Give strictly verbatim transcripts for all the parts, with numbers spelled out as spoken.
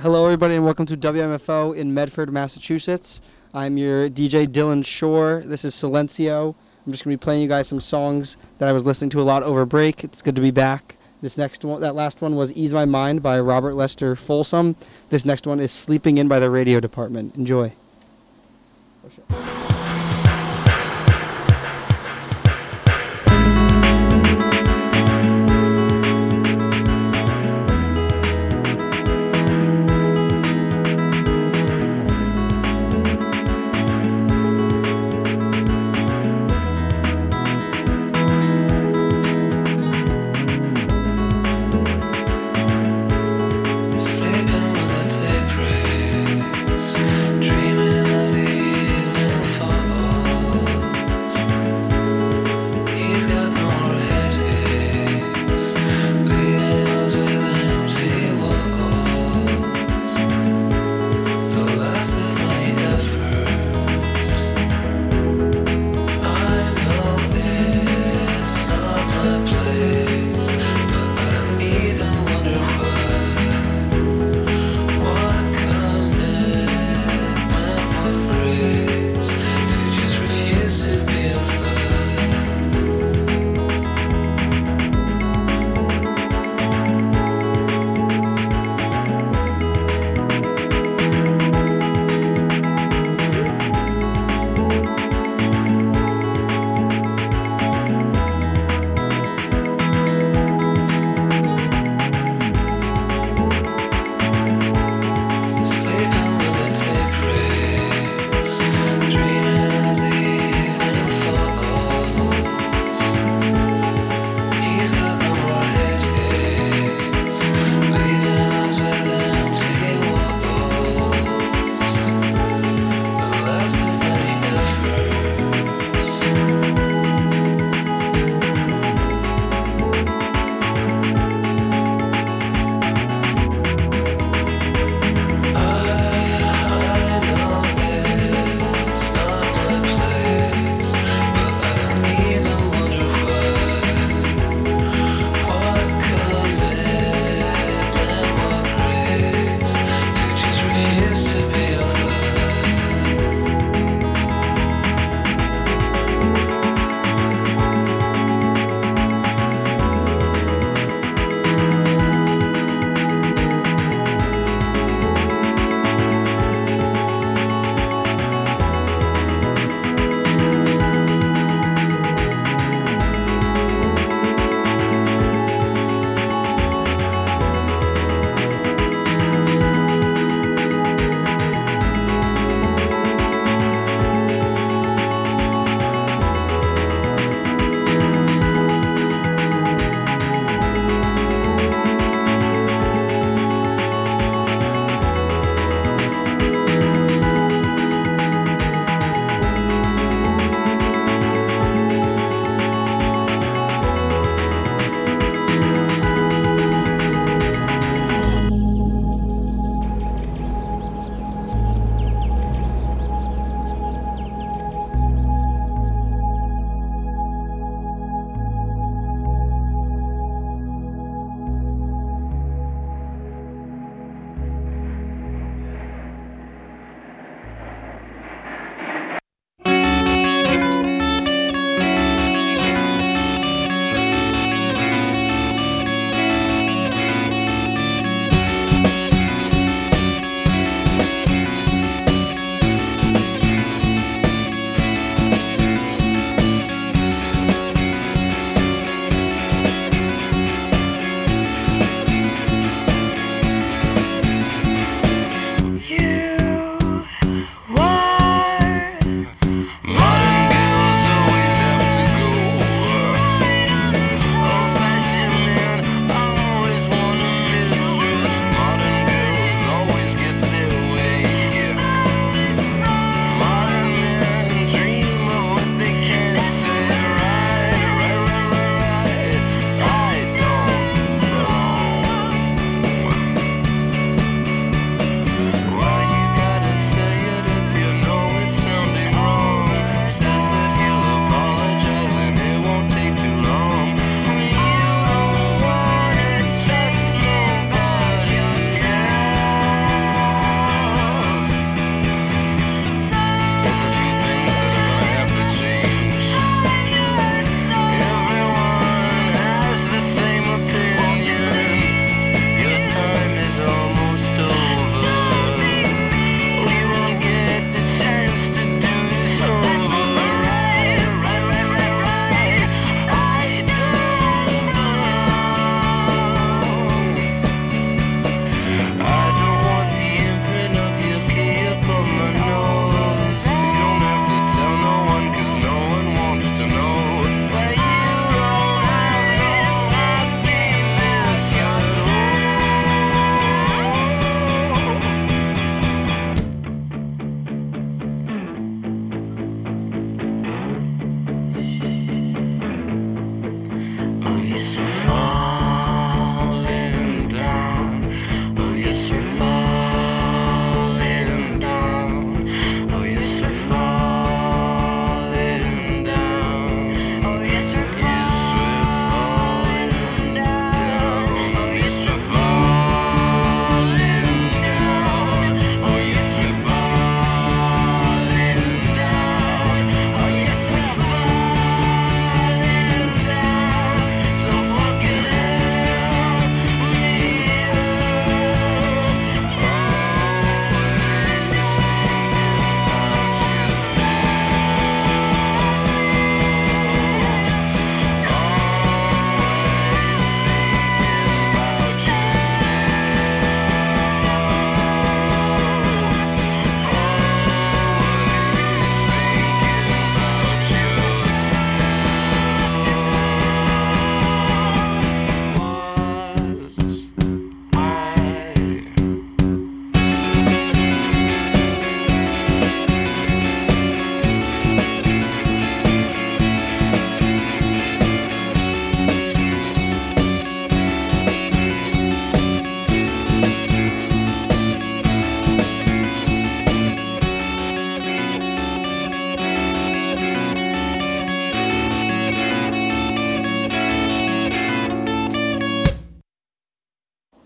Hello, everybody, and welcome to W M F O in Medford, Massachusetts. I'm your D J Dylan Shore. This is Silencio. I'm just going to be playing you guys some songs that I was listening to a lot over break. It's good to be back. This next one, that last one was Ease My Mind by Robert Lester Folsom. This next one is Sleeping In by the Radio Department. Enjoy. For sure. Dreaming as the evening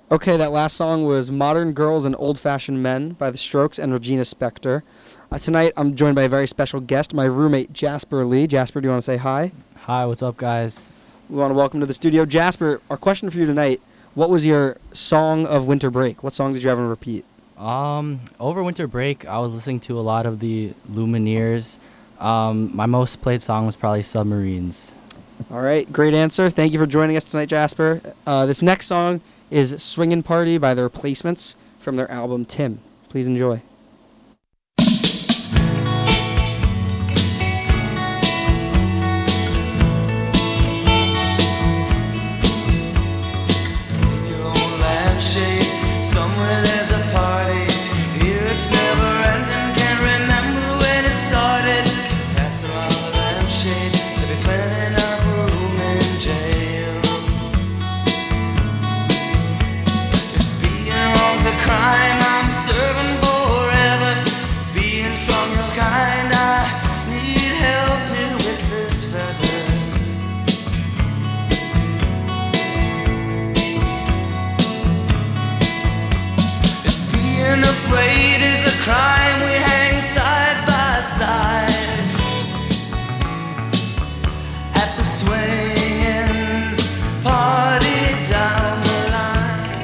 Okay, that last song was Modern Girls and Old-Fashioned Men by The Strokes and Regina Spektor. Uh, tonight, I'm joined by a very special guest, my roommate, Jasper Lee. Jasper, do you want to say hi? Hi, what's up, guys? We want to welcome to the studio. Jasper, our question for you tonight, what was your song of winter break? What song did you have on repeat? Um, over winter break, I was listening to a lot of the Lumineers. Um, my most played song was probably Submarines. All right, great answer. Thank you for joining us tonight, Jasper. Uh, this next song is Swingin' Party by The Replacements from their album Tim. Please enjoy. Somewhere there's a party. Here it's never ending. Can't remember when it started. Pass around the lampshade. They'll be planning out a room in jail. If being wrong's a crime, I'm serving forever. Being strong and kind, I need help here with this feather. Being afraid is a crime. We hang side by side at the swinging party down the line.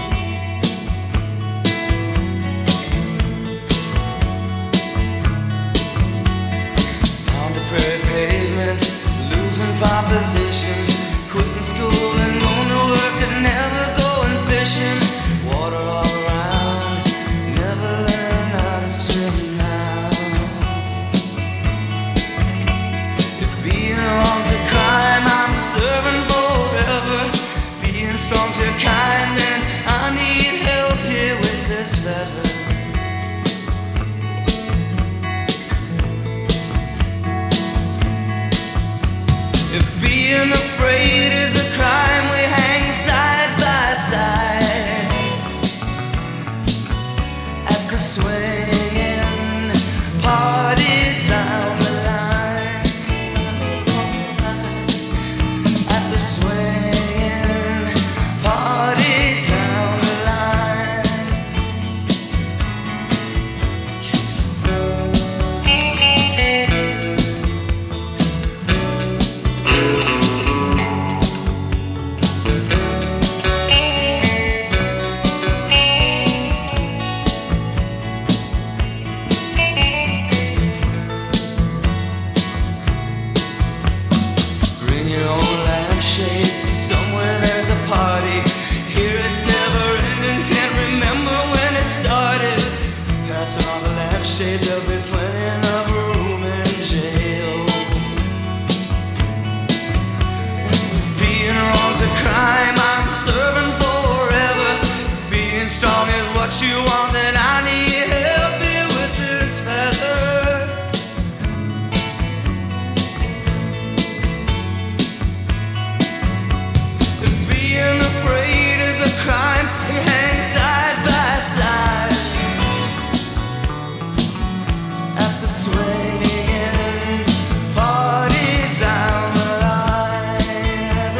On the prairie pavement, losing propositions, quitting school and going to work and never going fishing. Water all around, never learn how to swim now. If being wrong's a crime, I'm serving forever. Being strong's your kind, and I need help here with this feather. If being afraid is a crime, we hang side by side at the swinging party down the line. At the swinging party down the line. Bring your own lampshades. Somewhere there's a party. Here it's never ending. Can't remember when it started. Passing on the lampshades, there'll be plenty enough room in jail. If being wrong's a crime, I'm serving forever. Being strong is what you want, then I need help here with this feather. If being afraid is a crime, we hang side by side at the swinging party down the line.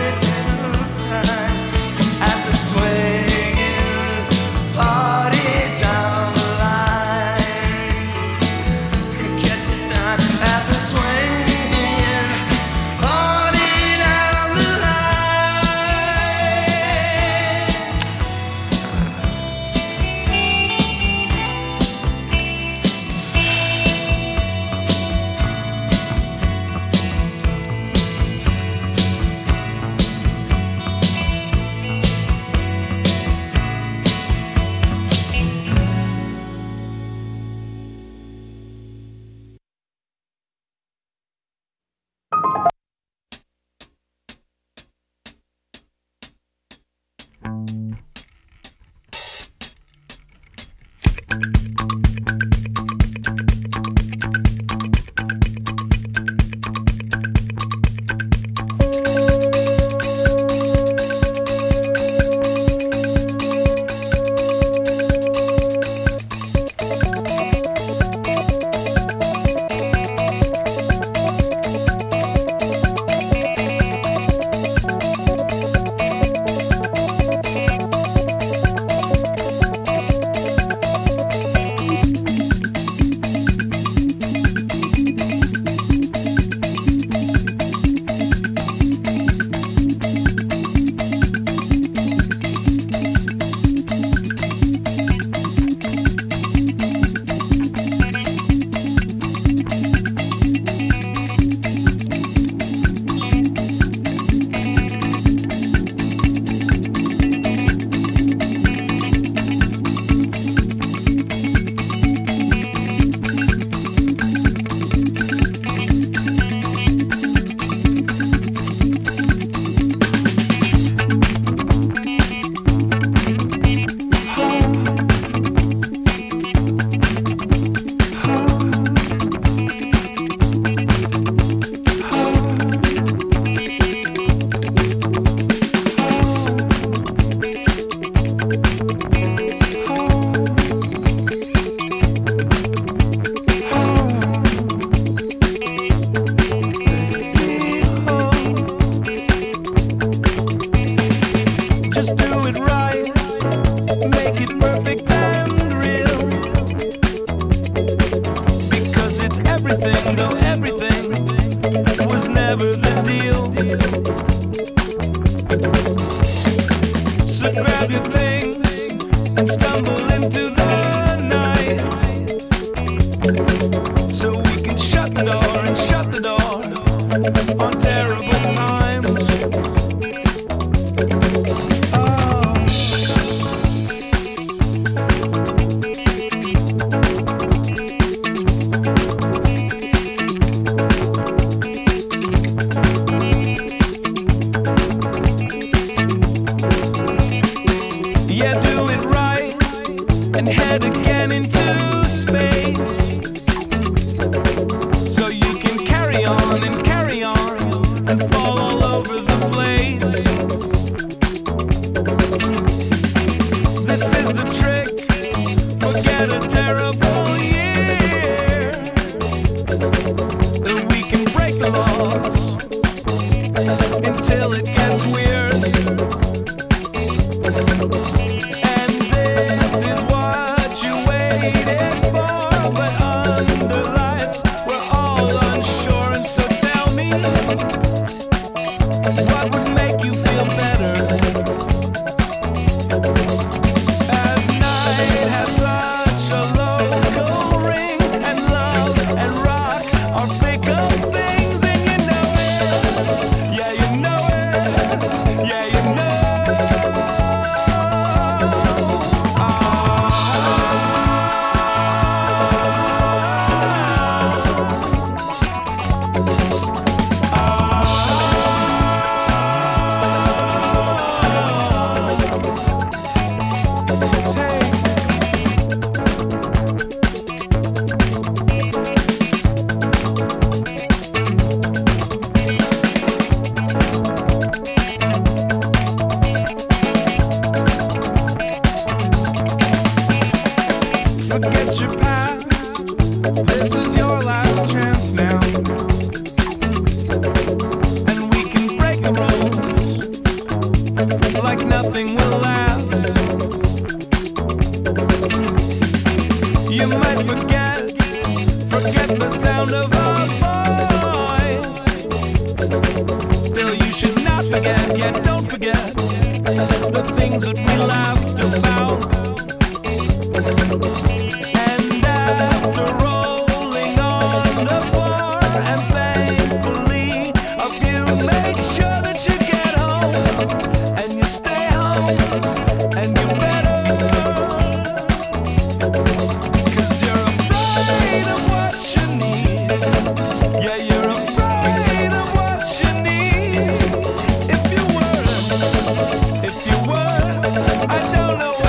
At the swinging party down the line. Catch it down at the swinging party down the line. again into space, so you can carry on and carry on and fall all over the place. This is the trick, forget a terrible year, that we can break the laws until it gets weird. And this is what you waited for, but under lights we're all unsure. And so tell me, what would make you feel better? As night has such a local ring, and love and rock are bigger things, and you know it. Yeah, you know it. Yeah, you know. Forget your past, this is your last chance now. And we can break the rules like nothing will last. You might forget, forget the sound of our voice. Still you should not forget, yet don't forget the things that we laughed about. And after rolling on the floor, and thankfully a few, make sure that you get home, and you stay home, and you better, 'cause you're afraid of what you need. Yeah, you're afraid of what you need. If you were, if you were, I don't know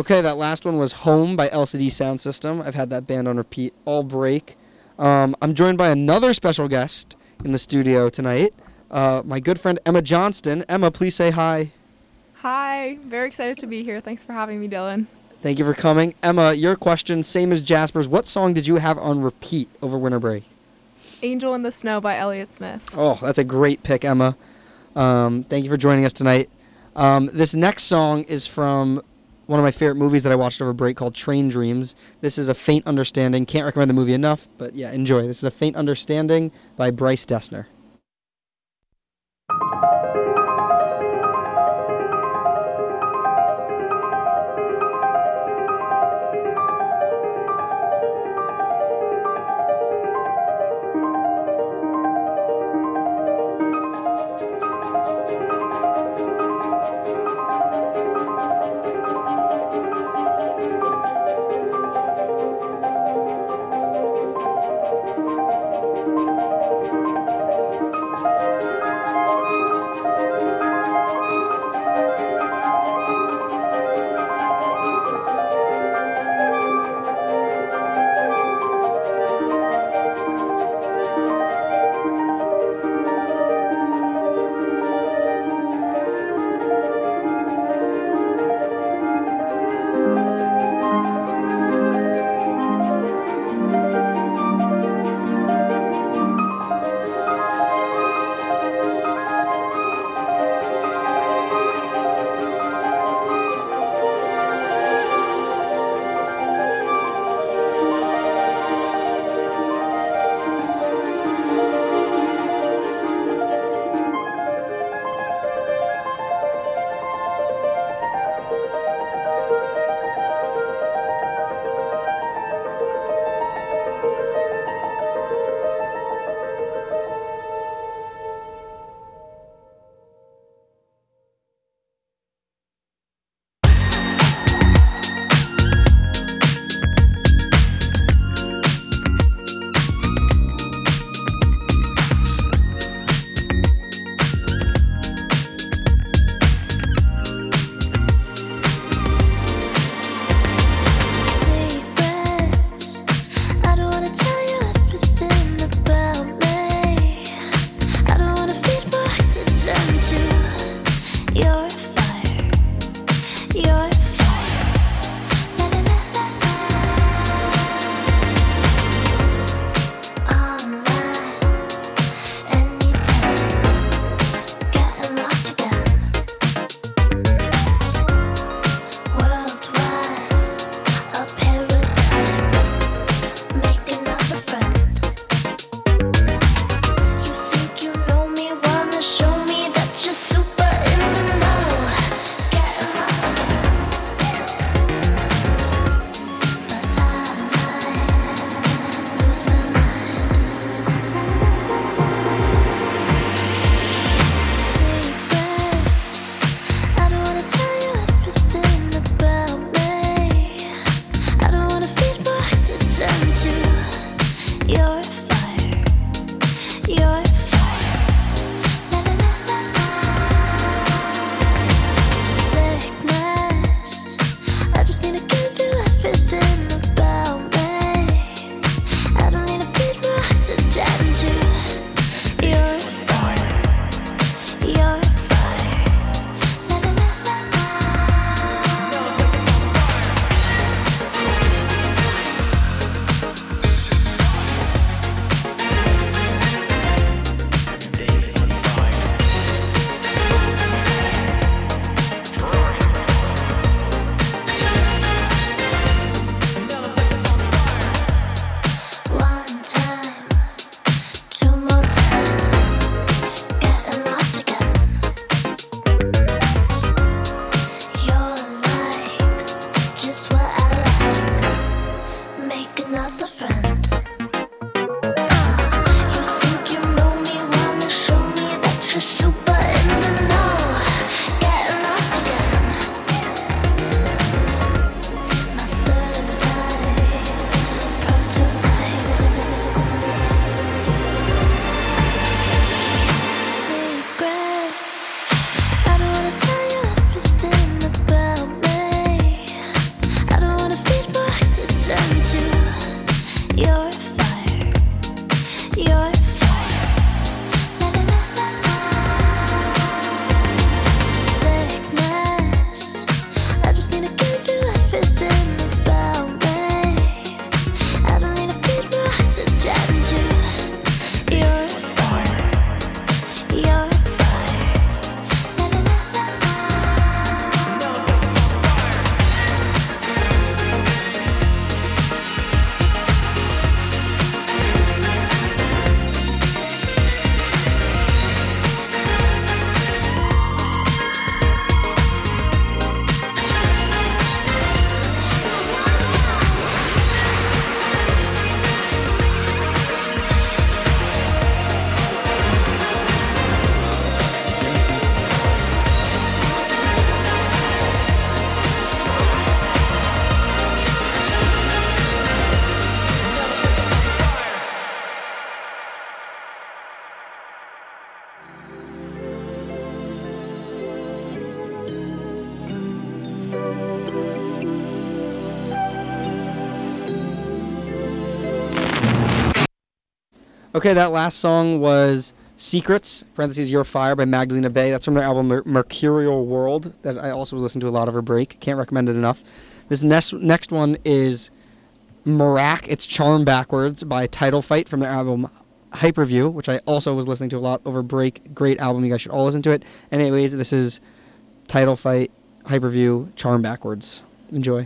Okay, that last one was Home by L C D Sound System. I've had that band on repeat all break. Um, I'm joined by another special guest in the studio tonight, uh, my good friend Emma Johnston. Emma, please say hi. Hi, very excited to be here. Thanks for having me, Dylan. Thank you for coming. Emma, your question, same as Jasper's. What song did you have on repeat over winter break? Angel in the Snow by Elliott Smith. Oh, that's a great pick, Emma. Um, thank you for joining us tonight. Um, this next song is from one of my favorite movies that I watched over break called Train Dreams. This is A Faint Understanding. Can't recommend the movie enough, but yeah, enjoy. This is A Faint Understanding by Bryce Dessner. Okay, that last song was Secrets, parentheses, Your Fire by Magdalena Bay. That's from their album Mer- Mercurial World that I also was listening to a lot over break. Can't recommend it enough. This next next one is Merak, It's Charm Backwards by Title Fight from their album Hyperview, which I also was listening to a lot over break. Great album. You guys should all listen to it. Anyways, this is Title Fight, Hyperview, Charm Backwards. Enjoy.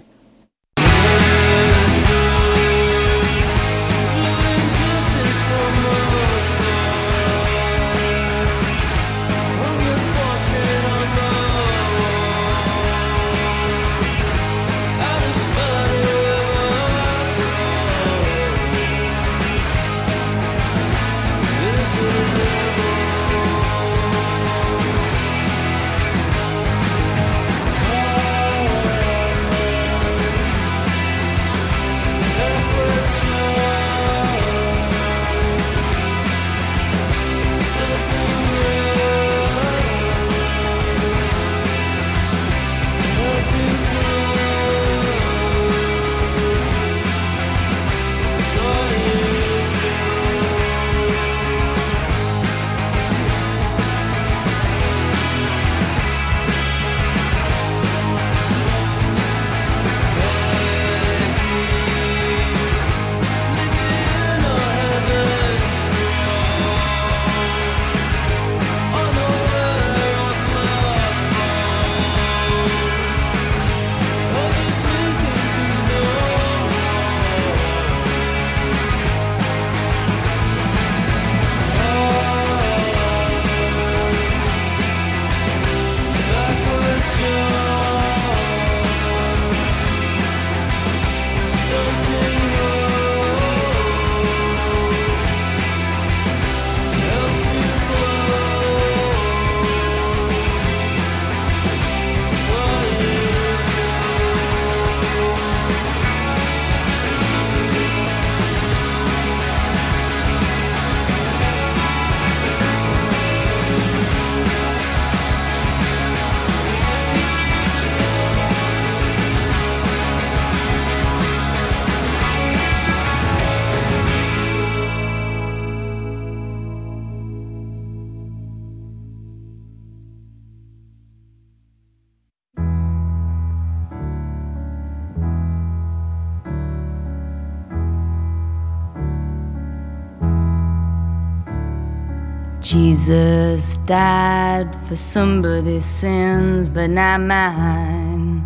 Jesus died for somebody's sins, but not mine.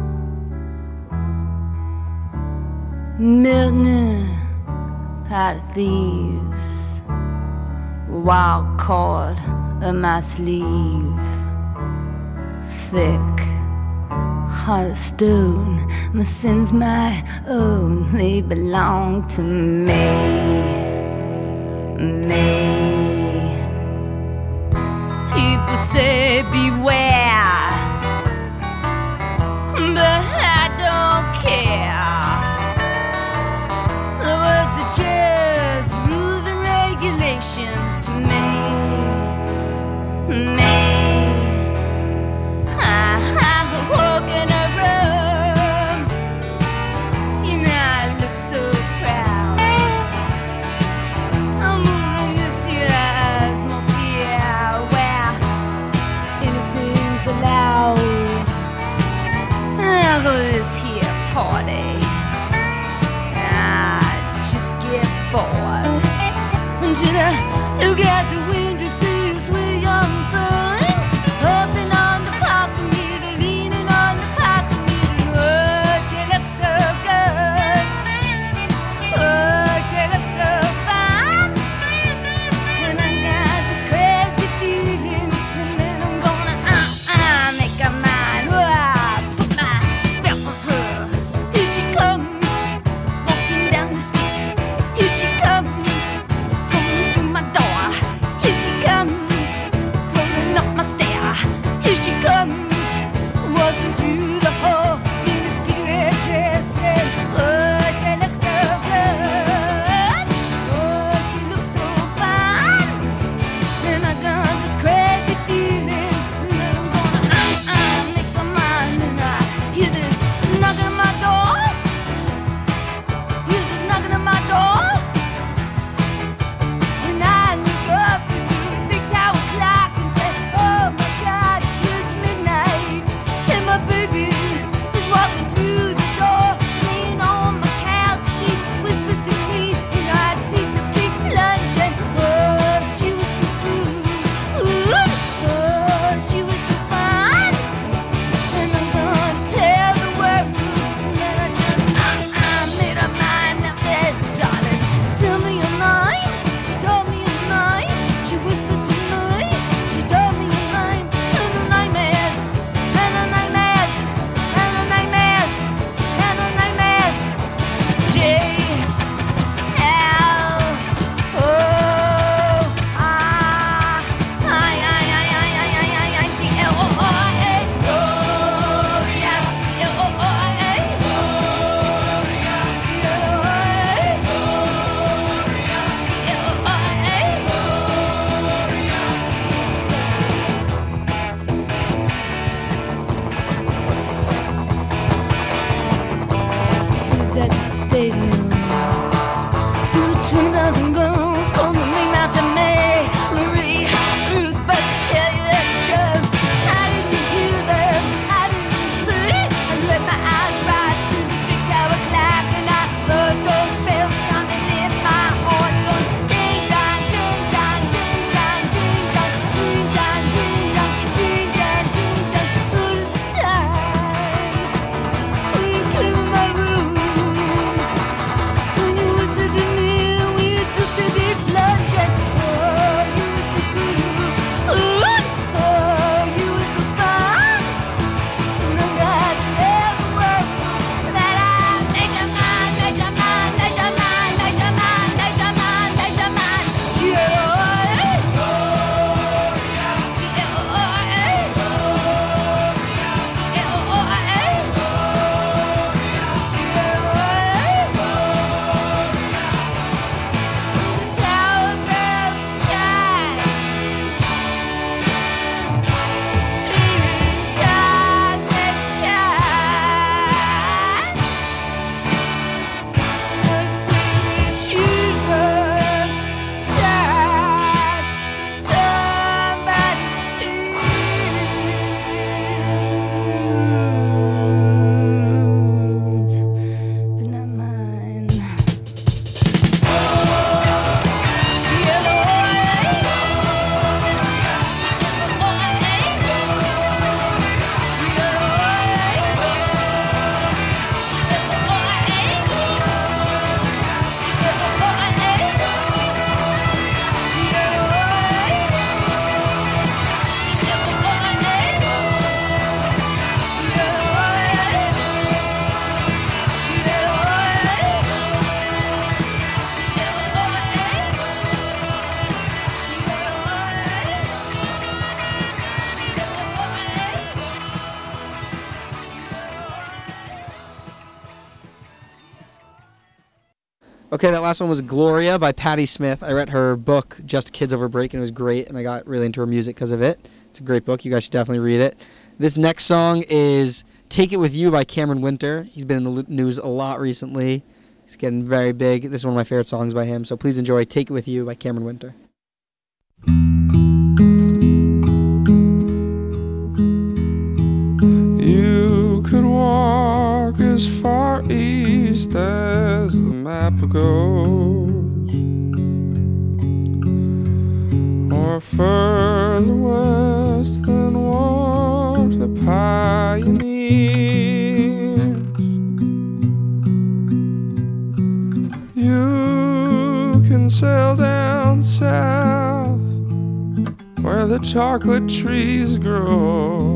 Milton, pot of thieves, wild cord of my sleeve, thick heart of stone. My sins my own, they belong to me, me. People say beware, but I don't care. The words are just rules and regulations to me, me. I, I walk in a room, you know I look so proud. I'm moving this year's more fear, where anything's allowed. I'll go to this here party, I just get bored until I look out the window, see a sweet young thing hopping on the parking meter, leaning on the parking meter. Oh, she looks so good, oh, she looks so fine, and I got this crazy feeling, and then I'm gonna uh, uh, make her mine. Oh, I put my spell on her. Here she comes, walking down the street. Here she comes, coming through my door. Here she Okay, that last one was Gloria by Patti Smith. I read her book, Just Kids Over Break, and it was great, and I got really into her music because of it. It's a great book. You guys should definitely read it. This next song is Take It With You by Cameron Winter. He's been in the lo- news a lot recently. He's getting very big. This is one of my favorite songs by him, so please enjoy Take It With You by Cameron Winter. You could walk as far east as the map goes, or further west than walk the pioneers. You can sail down south where the chocolate trees grow,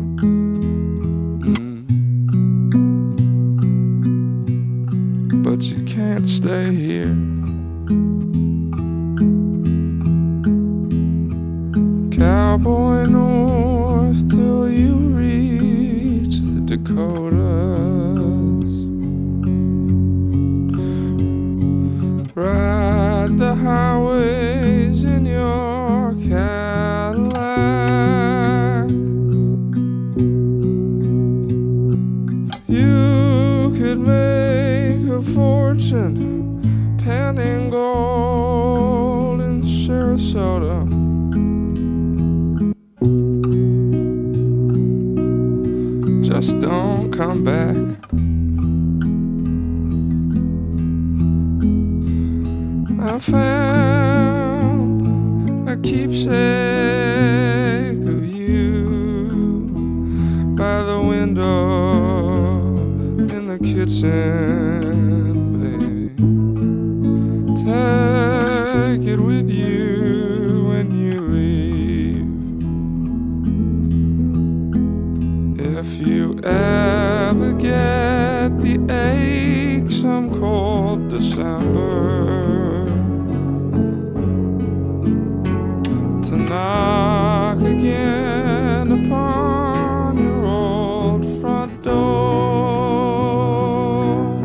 but you can't stay here. Cowboy north till you reach the Dakotas. Ride the highways in your Cadillac. You could make a fortune panning gold in Sarasota. Just don't come back. I found a keepsake of you by the window in the kitchen, baby. Take it with you when you leave. If you ever get the ache some cold December to knock again upon your old front door,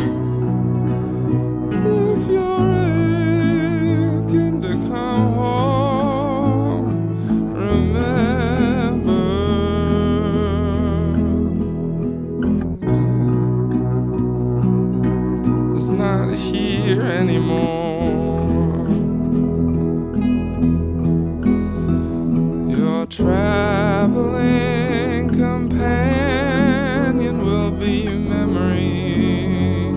if you're aching to come home, remember it's not here anymore. Your traveling companion will be memories.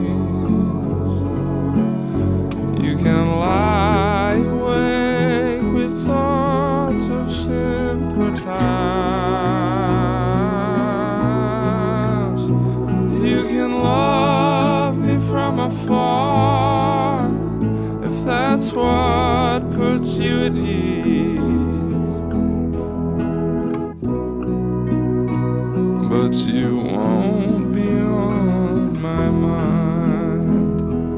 You can lie awake with thoughts of simpler times. You can love me from afar if that's what puts you at ease. But you won't be on my mind.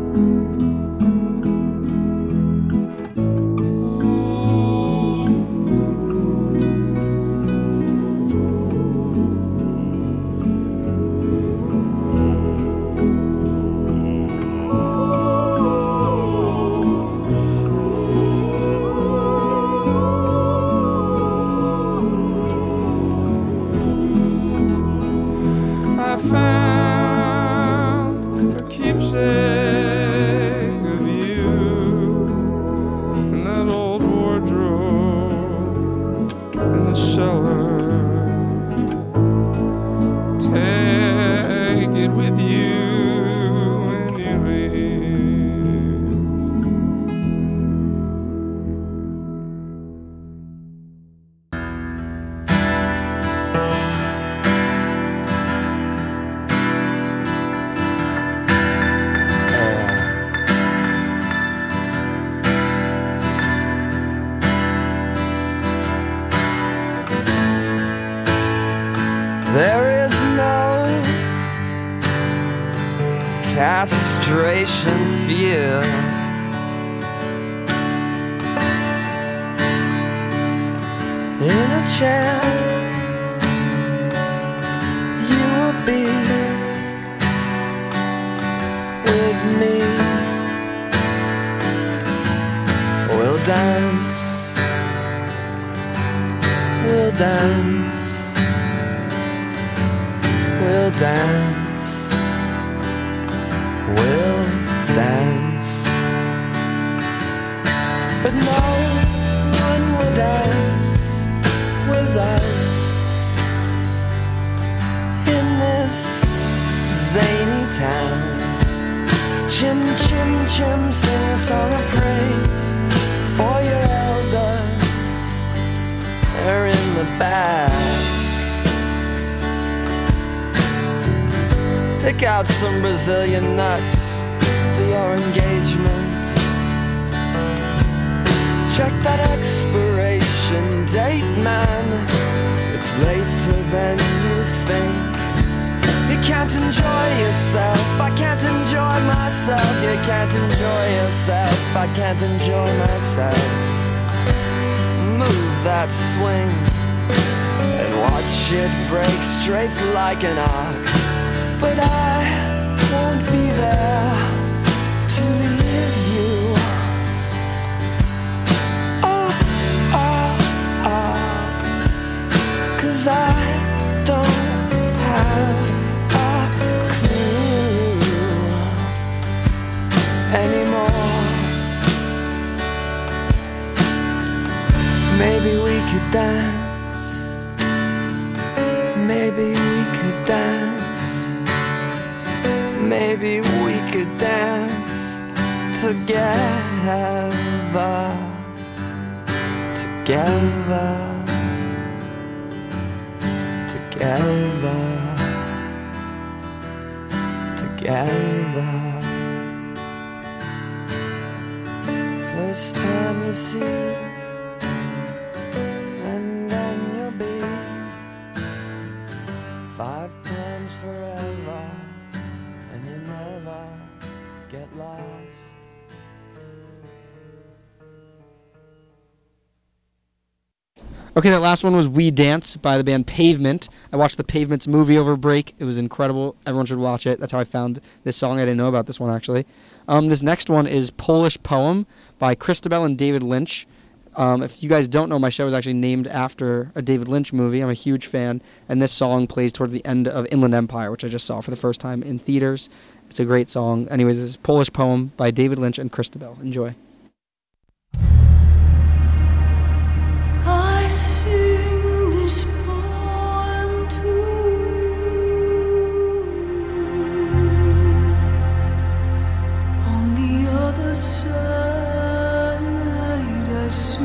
I found a keepsake of you in that old wardrobe in the cellar. Take it with you when you There is no castration fear. In a chair, you will be with me. dance, we'll dance, we'll dance, we'll dance. But no one will dance with us in this zany town. Chim, chim, chim, sing a song of praise for your elders. They're in the back. Pick out some Brazilian nuts for your engagement. Check that expiration date, man. It's later than you think. You can't enjoy yourself, I can't enjoy myself. You can't enjoy yourself, I can't enjoy myself. Move that swing and watch it break straight like an arc. But I won't be there to leave you. Oh, oh, oh, 'cause I don't have anymore. Maybe we could dance, maybe we could dance, maybe we could dance together, together, together, together. First time you see, and then you'll be five times forever, and you never get lost. Okay, that last one was We Dance by the band Pavement. I watched the Pavement's movie over break. It was incredible. Everyone should watch it. That's how I found this song. I didn't know about this one, actually. Um, this next one is Polish Poem by Christabel and David Lynch. Um, if you guys don't know, my show is actually named after a David Lynch movie. I'm a huge fan, and this song plays towards the end of Inland Empire, which I just saw for the first time in theaters. It's a great song. Anyways, this is Polish Poem by David Lynch and Christabel. Enjoy. I sing this poem to you. On the other side I see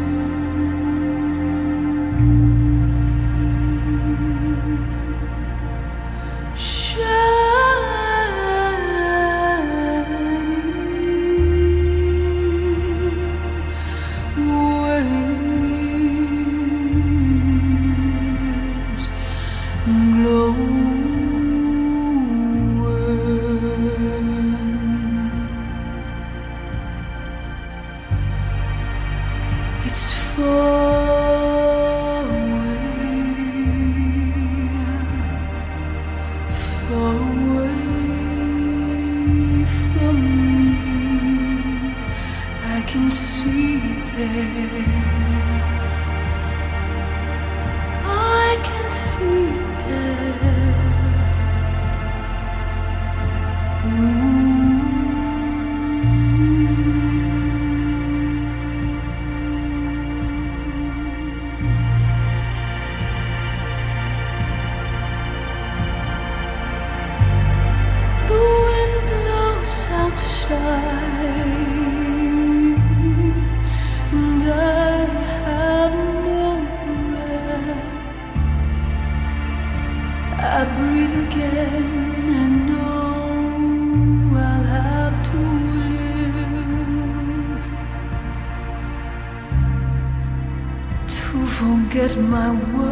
forget my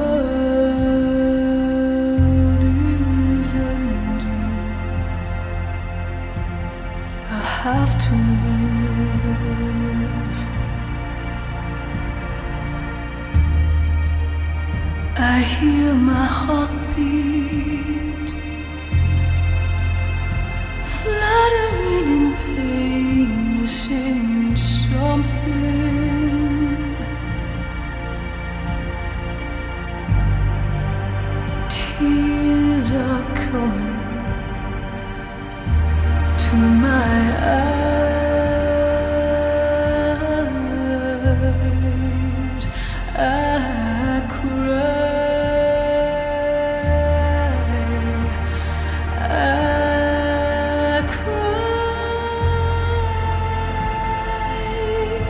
world is ending. I have to live. I hear my heartbeat fluttering in pain, missing something. I cry, I cry.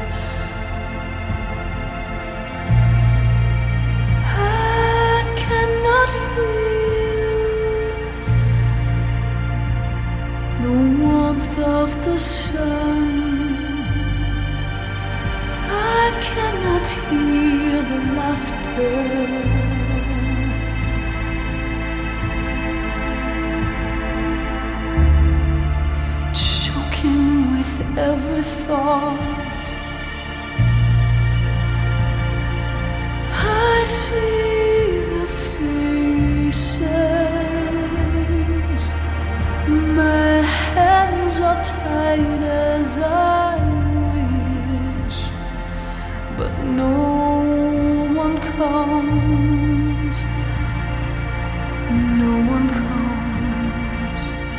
I cannot feel the warmth of the sun. I cannot hear the laughter. Choking with every thought, I see the faces. My hands are tied as I wish, but no one comes, no one comes.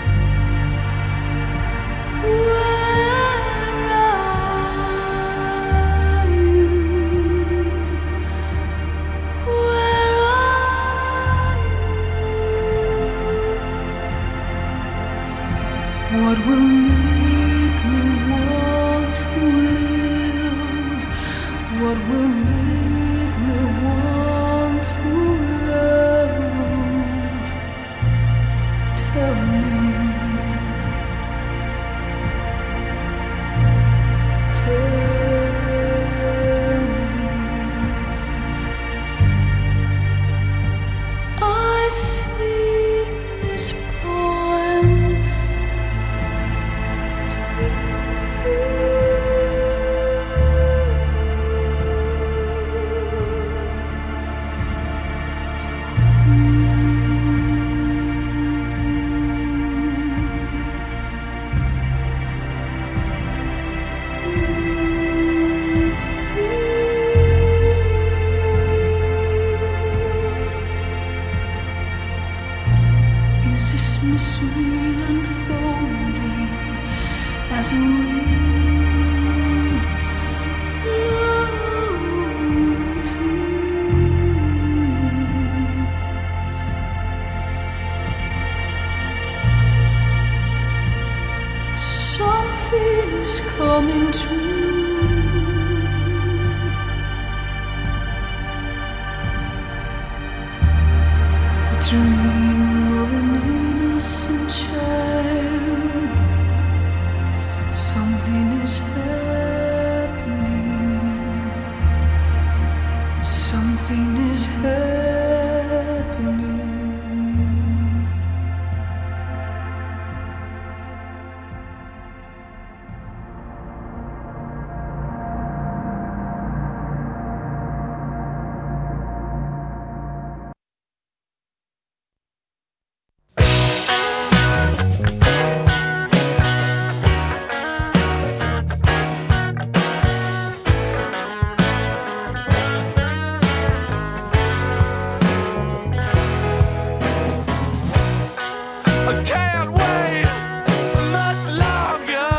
Where are you? Where are you? What will make me want to live? What will make me want to love? Tell me, tell me. I sing this poem Is this mystery unfolding as a wind floating? Something is coming true. A dream of an innocent child. Something is happening. Something is happening. I can't wait much longer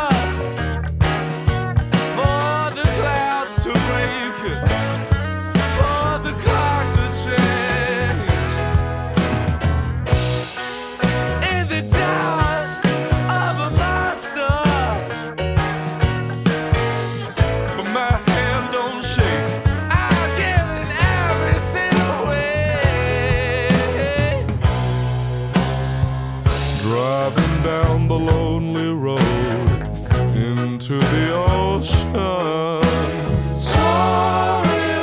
for the clouds to break, for the clock to change. In the jaws of a monster, but my hand don't shake. I'm giving everything away. Driving down the lonely road into the ocean. Sorry,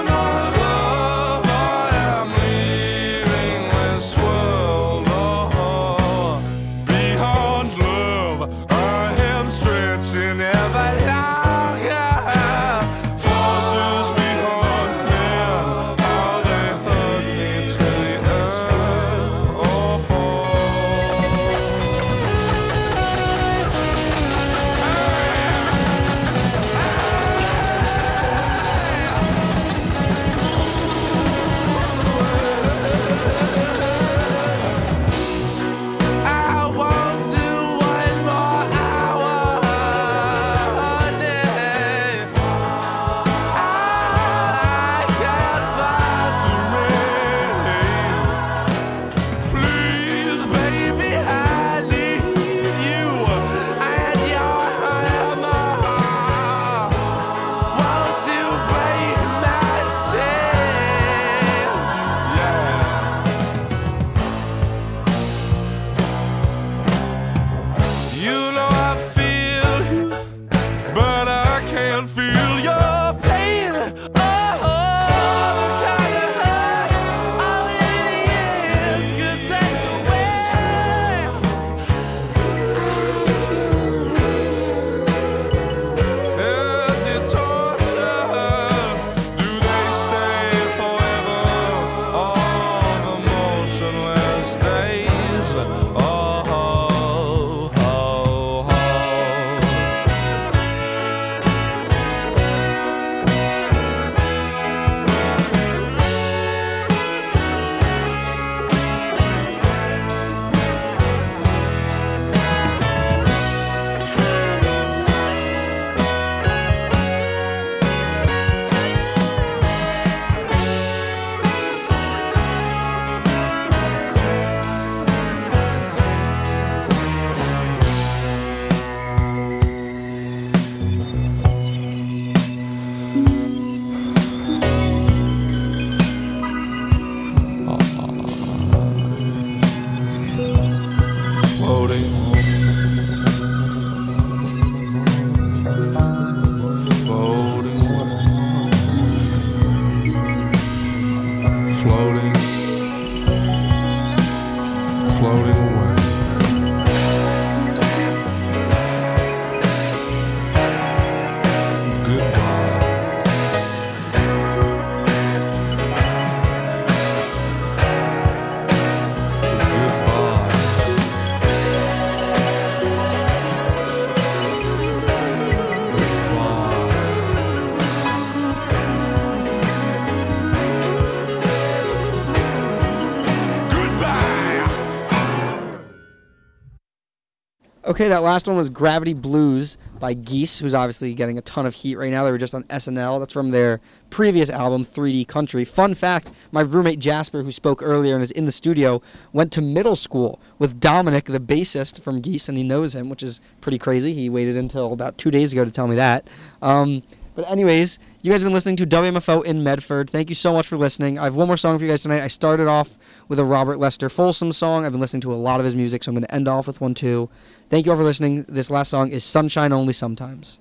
Okay, that last one was Gravity Blues by Geese, who's obviously getting a ton of heat right now. They were just on S N L. That's from their previous album, three D Country. Fun fact, my roommate Jasper, who spoke earlier and is in the studio, went to middle school with Dominic, the bassist from Geese, and he knows him, which is pretty crazy. He waited until about two days ago to tell me that. Um, but anyways, you guys have been listening to W M F O in Medford. Thank you so much for listening. I have one more song for you guys tonight. I started off with a Robert Lester Folsom song. I've been listening to a lot of his music, so I'm going to end off with one too. Thank you all for listening. This last song is Sunshine Only Sometimes.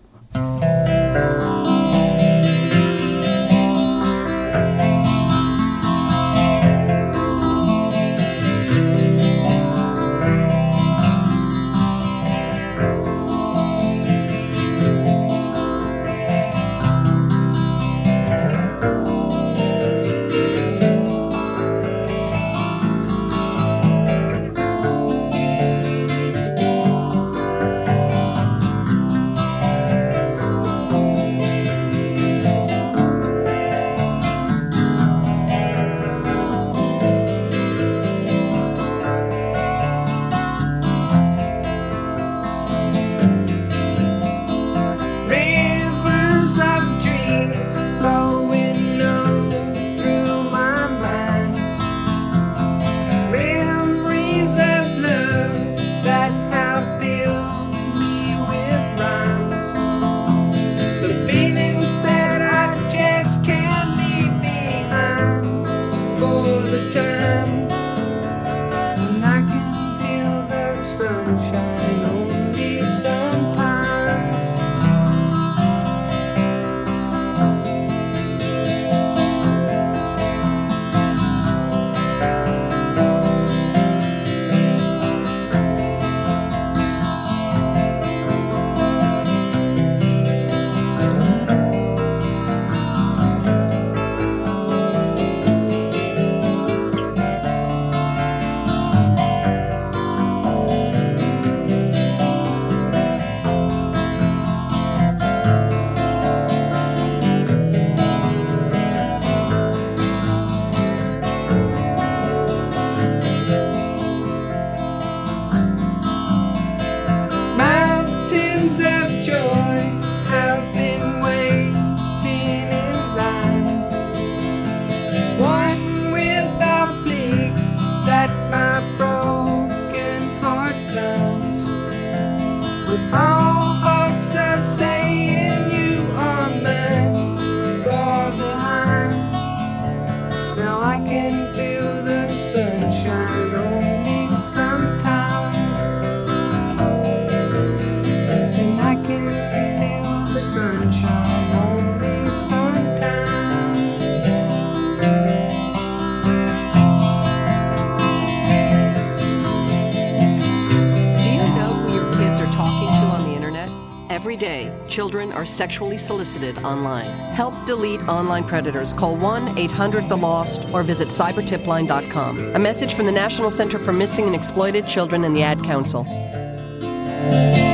Every day, children are sexually solicited online. Help delete online predators. Call one eight hundred the lost or visit cyber tip line dot com. A message from the National Center for Missing and Exploited Children and the Ad Council.